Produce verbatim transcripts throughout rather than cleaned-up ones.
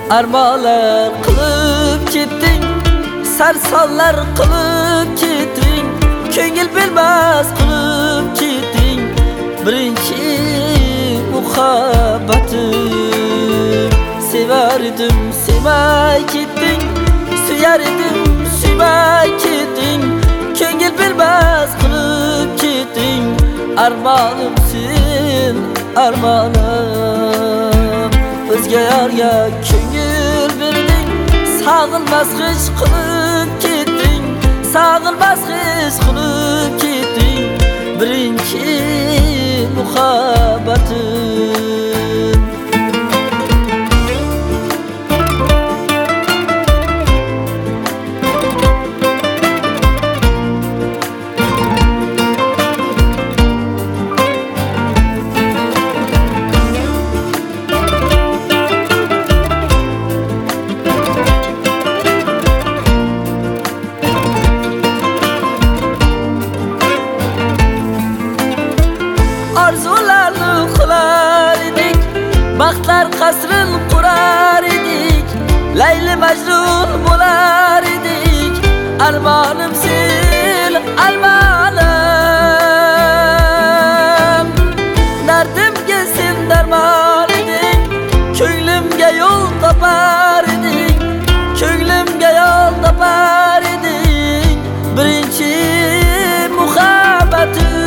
Armolar qilib ketding, sarsonlar qilib ketding, ko'ngil bilmas qilib ketding. Birinchi muhabbatim, sevar edim, sevmay ketding, suyar edim, suymay ketding, ko'ngil bilmas qilib ketding. Armonim sen, armonim, o'zga yorga ko'ngil berding, sog'inmas hech qilib ketding, sog'inmas hech qilib ketding. Birinchi muhabbatim. Arzularni qilar edik, baxtlar qasrin qurar edik, Layli Majnun bo'lar edik. Armonim sen, armonim, dardimga sen darmon eding, ko'nglimga yo'l topar eding, ko'nglimga yo'l topar eding. Birinchi muhabbatim,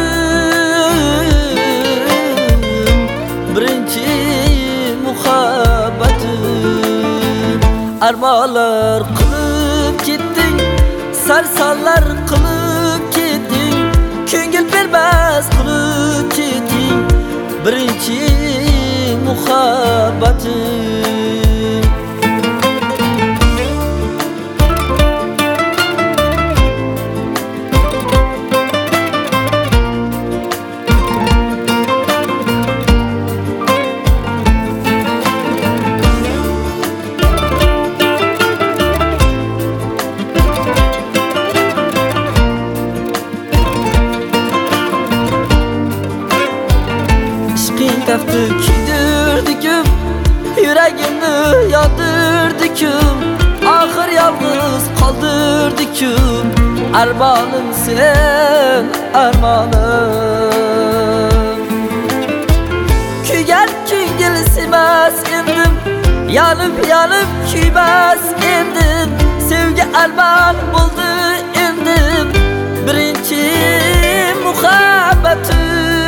armolar qilib ketding, sarsonlar qilib ketding, ko'ngil bermas qilib ketding. Birinchi muhabbatim. Tafti kuydirdikim, yuragimni yondirdikim, oxir yolg'iz qoldirdikim. Armonim sen, armonim, kuygan ko'ngil sevmas endim, yonib yonib kuymas endim, sevgi armon bo'ldi endim. Birinchi muhabbatim,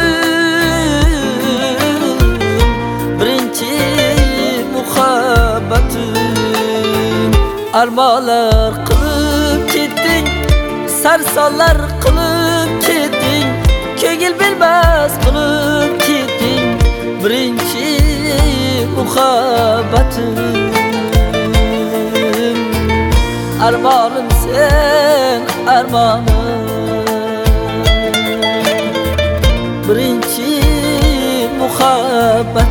armolar qilib ketding, sarsonlar qilib ketding, ko'ngil bilmas qilib ketding. Birinchi muhabbatim, armonim sen, armonim, birinchi muhabbat.